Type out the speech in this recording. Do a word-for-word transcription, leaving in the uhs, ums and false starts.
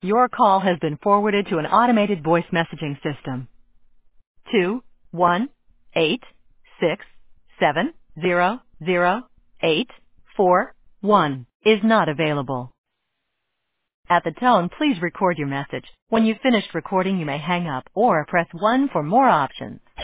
Your call has been forwarded to an automated voice messaging system. Two one eight six seven zero zero eight four one is not available. At the tone, please record your message. When you've finished recording, you may hang up or press one for more options.